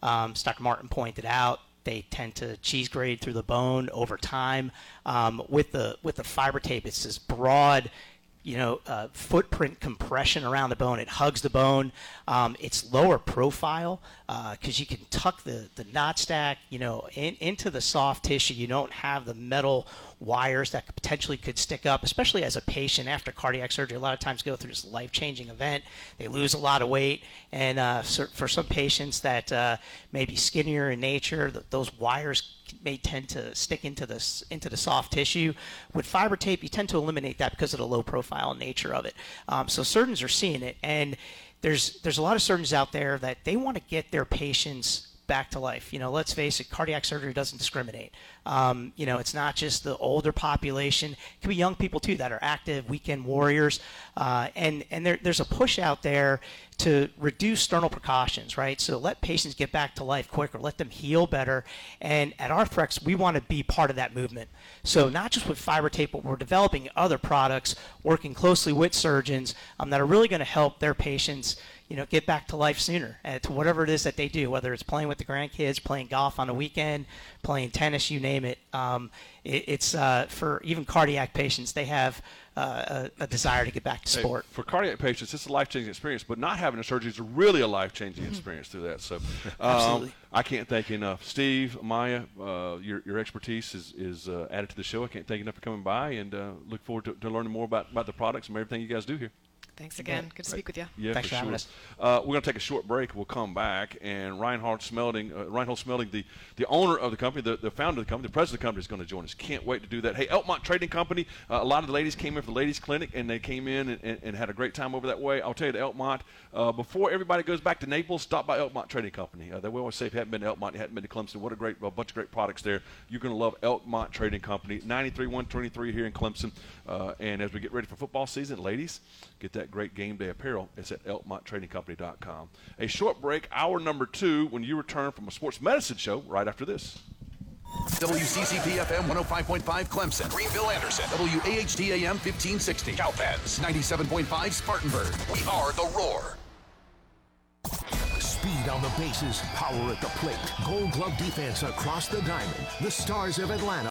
um, as Doctor Martin pointed out, they tend to cheese grade through the bone over time. Um, with the with the fiber tape, it's this broad, you know, uh, footprint compression around the bone. It hugs the bone. Um, it's lower profile because uh, you can tuck the, the knot stack, you know, in, into the soft tissue. You don't have the metal wires that could potentially could stick up, especially as a patient after cardiac surgery. A lot of times go through this life-changing event. They lose a lot of weight, and uh, so for some patients that uh, may be skinnier in nature, th- those wires may tend to stick into the into the soft tissue. With fiber tape, you tend to eliminate that because of the low profile nature of it. Um, so surgeons are seeing it, and there's there's a lot of surgeons out there that they want to get their patients back to life. You know, let's face it, cardiac surgery doesn't discriminate. Um, you know, it's not just the older population. It can be young people too that are active, weekend warriors, uh, and and there, there's a push out there to reduce sternal precautions, right? So let patients get back to life quicker, let them heal better. And at Arthrex, we want to be part of that movement. So not just with fiber tape, but we're developing other products, working closely with surgeons um, that are really going to help their patients, you know, get back to life sooner uh, to whatever it is that they do, whether it's playing with the grandkids, playing golf on a weekend, playing tennis, you name it. Um, it it's uh, for even cardiac patients, they have uh, a, a desire to get back to Hey, sport. for cardiac patients, it's a life-changing experience, but not having a surgery is really a life-changing experience through that. So, um, Absolutely. I can't thank you enough, Steve, Maya. Uh, your your expertise is is uh, added to the show. I can't thank you enough for coming by, and uh, look forward to, to learning more about, about the products and everything you guys do here. Thanks again. Good to speak with you. Yeah, Thanks for for having sure. us. Uh, we're going to take a short break. We'll come back, and Reinhold Smelding, uh, Reinhold Smelding, the, the owner of the company, the, the founder of the company, the president of the company, is going to join us. Can't wait to do that. Hey, Elkmont Trading Company. Uh, a lot of the ladies came in for the ladies' clinic, and they came in and, and, and had a great time over that way. I'll tell you, the Elkmont. Uh, before everybody goes back to Naples, stop by Elkmont Trading Company. Uh, they will always say if you haven't been to Elkmont, you haven't been to Clemson. What a great, a bunch of great products there. You're going to love Elkmont Trading Company. ninety-three one twenty-three here in Clemson. Uh, and as we get ready for football season, ladies, get that great game day apparel. It's at elkmont trading company dot com. A short break, hour number two, when you return from a sports medicine show right after this. W C C P F M one oh five point five Clemson, Greenville, Anderson, W A H D A M fifteen sixty, Cowpens, ninety-seven point five Spartanburg. We are the Roar. Speed on the bases, power at the plate, Gold Glove defense across the diamond. The Stars of Atlanta